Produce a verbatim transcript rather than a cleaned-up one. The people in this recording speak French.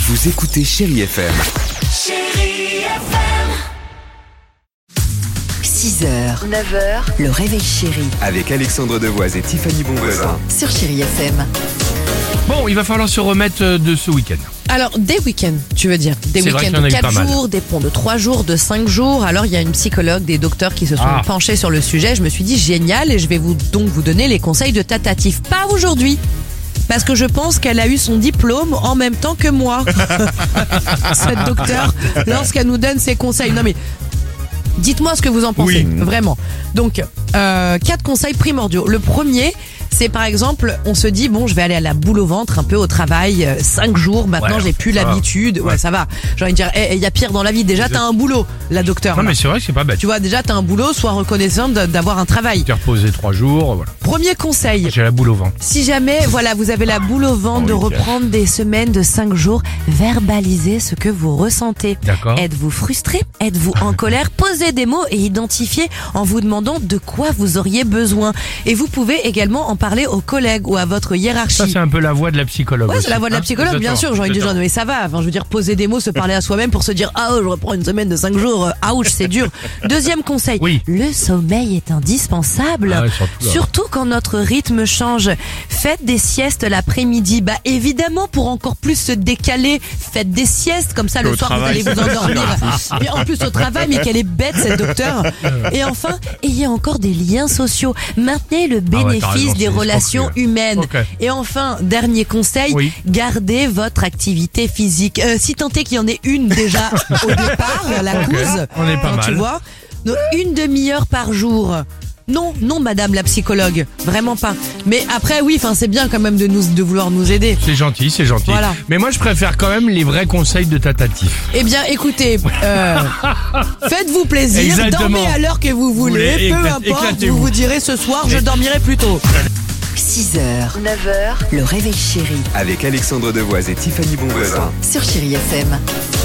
Vous écoutez Chérie F M. Chérie F M. six heures, neuf heures, le réveil chéri Avec Alexandre Devoise et Tiffany Bonvoisin. sur Chérie F M. Bon, il va falloir se remettre de ce week-end. Alors, des week-ends, tu veux dire. Des C'est vrai week-ends qu'il y en a de eu pas quatre mal. jours, des ponts de trois jours, de cinq jours. Alors, il y a une psychologue, des docteurs qui se sont Ah. penchés sur le sujet. Je me suis dit, génial, et je vais vous donc vous donner les conseils de Tatatif. Pas aujourd'hui. Parce que je pense qu'elle a eu son diplôme en même temps que moi. Cette docteure, lorsqu'elle nous donne ses conseils. Non mais, dites-moi ce que vous en pensez, Oui. vraiment. Donc, euh, quatre conseils primordiaux. Le premier, c'est par exemple, on se dit, bon, je vais aller à la boule au ventre un peu au travail, euh, cinq jours, maintenant Ouais, j'ai plus ça va. l'habitude. Ouais, Ouais. ça va. J'ai envie de dire, il y a pire dans la vie. Déjà, t'as un boulot, la docteure. Non, là. mais c'est vrai que c'est pas bête. Tu vois, déjà, t'as un boulot, sois reconnaissante de- d'avoir un travail. T'es reposé trois jours, voilà. Premier conseil. J'ai la boule au ventre. Si jamais, voilà, vous avez la boule au ventre de Oh oui, reprendre des semaines de cinq jours, verbalisez ce que vous ressentez. D'accord. Êtes-vous frustré? Êtes-vous en colère? Posez des mots et identifiez en vous demandant de quoi vous auriez besoin. Et vous pouvez également en parler aux collègues ou à votre hiérarchie. Ça, c'est un peu la voix de la psychologue. Ouais, aussi, c'est la voix de la hein. psychologue, bien sûr. J'ai envie de dire, Exactement. mais ça va. Enfin, je veux dire, poser des mots, se parler à soi-même pour se dire, ah, oh, je reprends une semaine de cinq jours. euh, Ouch, c'est dur. Deuxième conseil. Oui. Le sommeil est indispensable. Ah ouais, surtout, là. Surtout quand notre rythme change. Faites des siestes l'après-midi. Bah, évidemment, pour encore plus se décaler, faites des siestes. Comme ça, le soir, vous allez vous endormir. Et en plus, au travail, mais qu'elle est bête, cette docteure. Et enfin, ayez encore des liens sociaux. Maintenez le Ah ouais, t'as bénéfice raison, des c'est relations escroquerie, humaines. Ok. Et enfin, dernier conseil, Oui. gardez votre activité physique. Euh, si tant est qu'il y en ait une déjà au départ, la Ok, cause, on est pas hein, mal. tu vois, donc, une demi-heure par jour. Non, non, madame la psychologue, vraiment pas. Mais après, oui, enfin, c'est bien quand même de nous, de vouloir nous aider. C'est gentil, c'est gentil. Voilà. Mais moi, je préfère quand même les vrais conseils de Tatatif. Eh bien, écoutez, euh, faites-vous plaisir, Exactement. dormez à l'heure que vous voulez, voulez, peu éclate- importe, éclatez-vous. vous vous direz ce soir, je dormirai plus tôt. six heures, neuf heures, le réveil chéri Avec Alexandre Devoise et Tiffany Bonvoisin. sur Chérie F M.